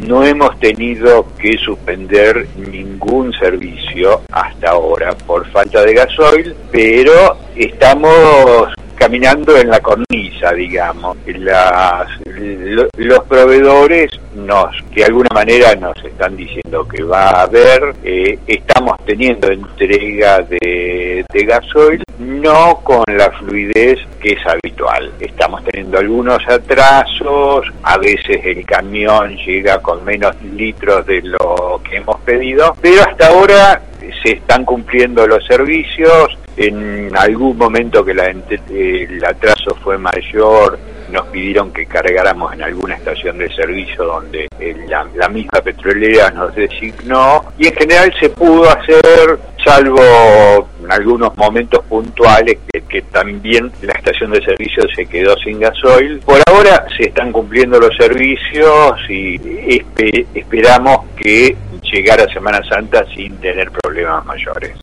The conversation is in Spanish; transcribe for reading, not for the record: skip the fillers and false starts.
no hemos tenido que suspender ningún servicio hasta ahora por falta de gasoil, pero estamos caminando en la cornisa, digamos. Los proveedores de alguna manera nos están diciendo que va a haber, estamos teniendo entrega de gasoil, no con la fluidez que es habitual. Estamos teniendo algunos atrasos, a veces el camión llega con menos litros de lo que hemos pedido, pero hasta ahora se están cumpliendo los servicios. En algún momento que el atraso fue mayor, nos pidieron que cargáramos en alguna estación de servicio donde la misma petrolera nos designó, y en general se pudo hacer, salvo en algunos momentos puntuales que también la estación de servicio se quedó sin gasoil. Por ahora se están cumpliendo los servicios y esperamos que llegar a Semana Santa sin tener problemas mayores.